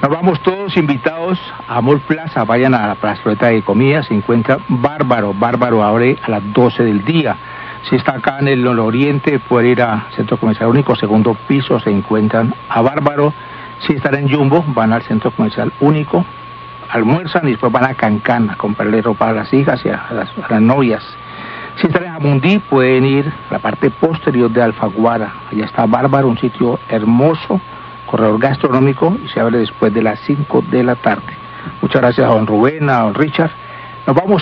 Nos vamos todos invitados a Amor Plaza, vayan a la plazoleta de comida, se encuentra Bárbaro abre a las 12 del día. Si está acá en el oriente, puede ir a Centro Comercial Único, segundo piso, se encuentran a Bárbaro. Si están en Jumbo, van al Centro Comercial Único, almuerzan y después van a Cancán a comprarle ropa a las hijas y a las novias. Si están en Jamundí, pueden ir a la parte posterior de Alfaguara, allá está Bárbaro, un sitio hermoso, corredor gastronómico, y se abre después de las 5 de la tarde. Muchas gracias a don Rubén, a don Richard. Nos vamos